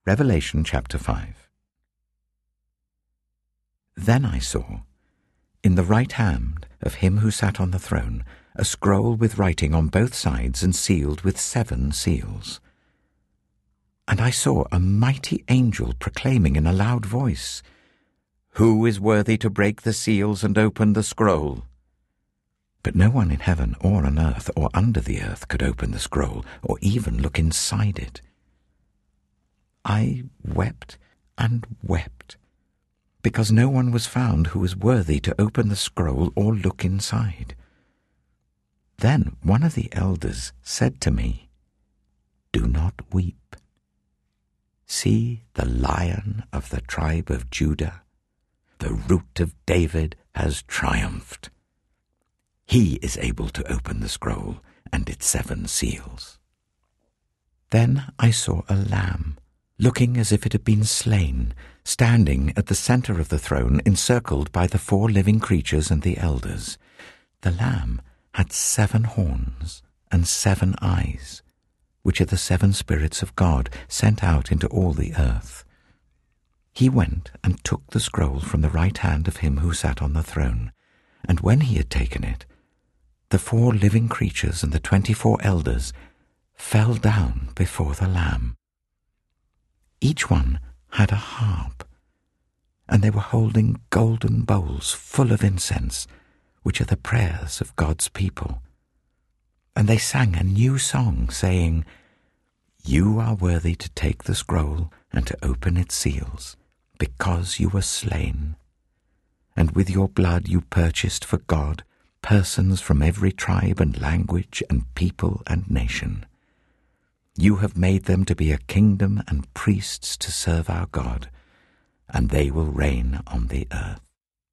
Revelation chapter 5. Then I saw, in the right hand of him who sat on the throne, a scroll with writing on both sides and sealed with 7 seals. And I saw a mighty angel proclaiming in a loud voice, "Who is worthy to break the seals and open the scroll?" But no one in heaven or on earth or under the earth could open the scroll or even look inside it. I wept and wept, because no one was found who was worthy to open the scroll or look inside. Then one of the elders said to me, "Do not weep. See, the Lion of the tribe of Judah, the Root of David, has triumphed. He is able to open the scroll and its 7 seals." Then I saw a lamb, looking as if it had been slain, standing at the center of the throne, encircled by the 4 living creatures and the elders. The lamb had 7 horns and 7 eyes, which are the 7 spirits of God sent out into all the earth. He went and took the scroll from the right hand of him who sat on the throne, and when he had taken it, the 4 living creatures and the 24 elders fell down before the Lamb. Each one had a harp, and they were holding golden bowls full of incense, which are the prayers of God's people. And they sang a new song, saying, "You are worthy to take the scroll and to open its seals, because you were slain. And with your blood you purchased for God persons from every tribe and language and people and nation. You have made them to be a kingdom and priests to serve our God, and they will reign on the earth."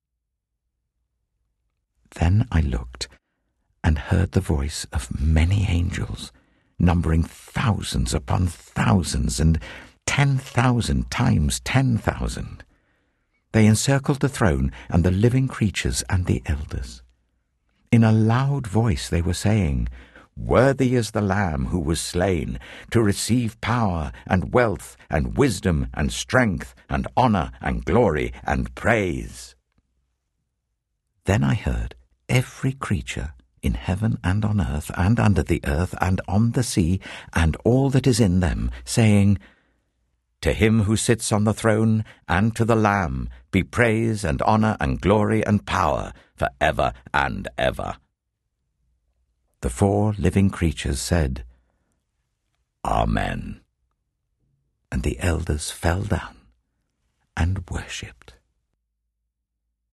Then I looked and heard the voice of many angels, numbering thousands upon thousands and 10,000 times 10,000. They encircled the throne and the living creatures and the elders. In a loud voice they were saying, "Worthy is the Lamb who was slain to receive power and wealth and wisdom and strength and honor and glory and praise." Then I heard every creature in heaven and on earth and under the earth and on the sea and all that is in them, saying, "To him who sits on the throne and to the Lamb be praise and honor and glory and power for ever and ever." The 4 living creatures said, "Amen." And the elders fell down and worshipped.